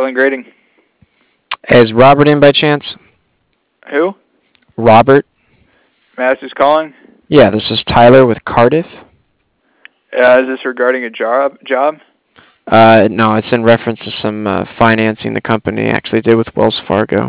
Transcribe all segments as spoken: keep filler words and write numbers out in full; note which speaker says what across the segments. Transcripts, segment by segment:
Speaker 1: Heartland Grading.
Speaker 2: Is Robert in by chance?
Speaker 1: Who?
Speaker 2: Robert?
Speaker 1: Master's calling?
Speaker 2: Yeah, this is Tyler with Cardiff.
Speaker 1: Uh, is this regarding a job? Job?
Speaker 2: Uh, no, it's in reference to some uh, financing the company actually did with Wells Fargo.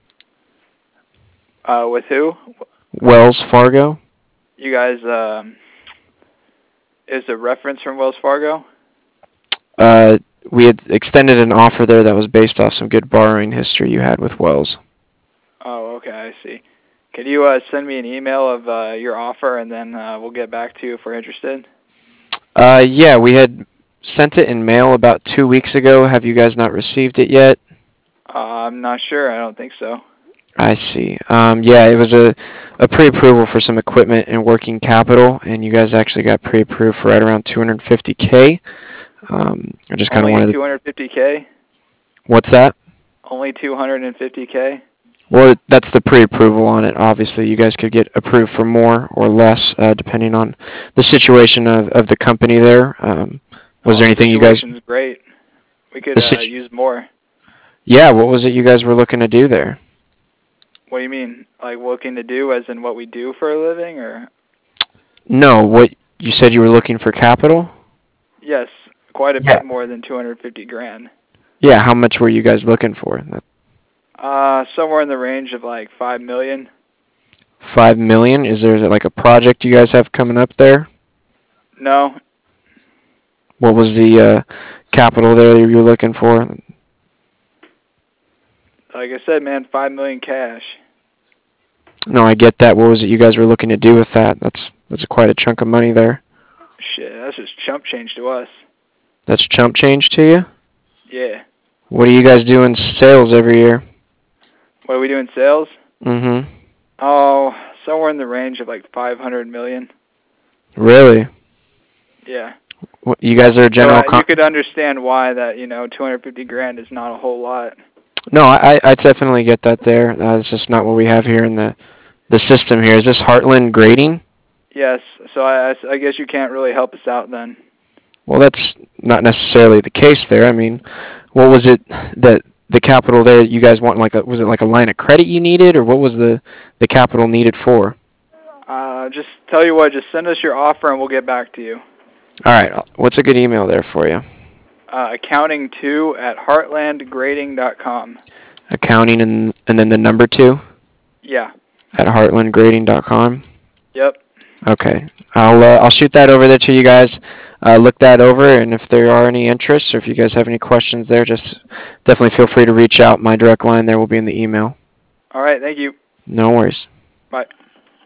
Speaker 1: Uh, with who?
Speaker 2: Wells Fargo?
Speaker 1: You guys, um, is a reference from Wells Fargo?
Speaker 2: Uh, we had extended an offer there that was based off some good borrowing history you had with Wells.
Speaker 1: Oh, okay, I see. Can you uh, send me an email of uh, your offer, and then uh, we'll get back to you if we're interested?
Speaker 2: Uh, yeah, we had sent it in mail about two weeks ago. Have you guys not received it yet?
Speaker 1: Uh, I'm not sure. I don't think so.
Speaker 2: I see. Um, yeah, it was a, a pre-approval for some equipment and working capital, and you guys actually got pre-approved for right around two hundred fifty K. Um, I just kind of
Speaker 1: Only
Speaker 2: wanted to...
Speaker 1: two hundred fifty K?
Speaker 2: What's that?
Speaker 1: Only two hundred fifty K?
Speaker 2: Well, that's the pre-approval on it. Obviously, you guys could get approved for more or less, uh, depending on the situation of, of the company there. Um, was
Speaker 1: oh,
Speaker 2: there anything you guys...
Speaker 1: The situation's great. We could
Speaker 2: The
Speaker 1: uh,
Speaker 2: situ-
Speaker 1: use more.
Speaker 2: Yeah, what was it you guys were looking to do there?
Speaker 1: What do you mean? Like looking to do as in what we do for a living, or?
Speaker 2: No, what you said you were looking for capital?
Speaker 1: Yes, quite a
Speaker 2: Yeah.
Speaker 1: bit more than two hundred fifty grand.
Speaker 2: Yeah, how much were you guys looking for?
Speaker 1: Uh, somewhere in the range of like five million.
Speaker 2: Five million? Is there like a project you guys have coming up there?
Speaker 1: No.
Speaker 2: What was the uh, capital there you were looking for?
Speaker 1: Like I said, man, five million cash.
Speaker 2: No, I get that. What was it you guys were looking to do with that? That's that's quite a chunk of money there.
Speaker 1: Shit, that's just chump change to us.
Speaker 2: That's chump change to you?
Speaker 1: Yeah.
Speaker 2: What do you guys do in sales every year?
Speaker 1: What are we doing sales?
Speaker 2: Mm-hmm.
Speaker 1: Oh, somewhere in the range of like five hundred million.
Speaker 2: Really?
Speaker 1: Yeah.
Speaker 2: What, you guys are a general...
Speaker 1: So, uh, you could understand why that, you know, two hundred fifty grand is not a whole lot.
Speaker 2: No, I, I definitely get that there. Uh, it's just not what we have here in the, the system here. Is this Heartland Grading?
Speaker 1: Yes, so I, I guess you can't really help us out then.
Speaker 2: Well, that's not necessarily the case there. I mean, what was it that the capital there you guys want? Like, a, was it like a line of credit you needed, or what was the, the capital needed for?
Speaker 1: Uh, just tell you what, just send us your offer and we'll get back to you.
Speaker 2: All right. What's a good email there for you?
Speaker 1: Uh, accounting two at heartland grading dot com.
Speaker 2: Accounting and and then the number two?
Speaker 1: Yeah.
Speaker 2: At heartland grading dot com?
Speaker 1: Yep.
Speaker 2: Okay. I'll uh, I'll shoot that over there to you guys. Uh, look that over, and if there are any interests or if you guys have any questions there, just definitely feel free to reach out. My direct line there will be in the email.
Speaker 1: All right. Thank you.
Speaker 2: No worries.
Speaker 1: Bye.